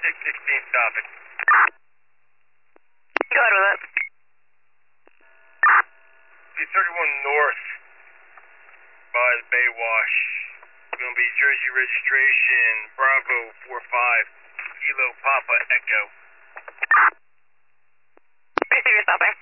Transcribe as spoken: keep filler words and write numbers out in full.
six sixteen, stop it. Go ahead with it. thirty-one north by the Bay Wash. Gonna be Jersey registration, Bravo four five, Kilo Papa Echo. Receive your stopping.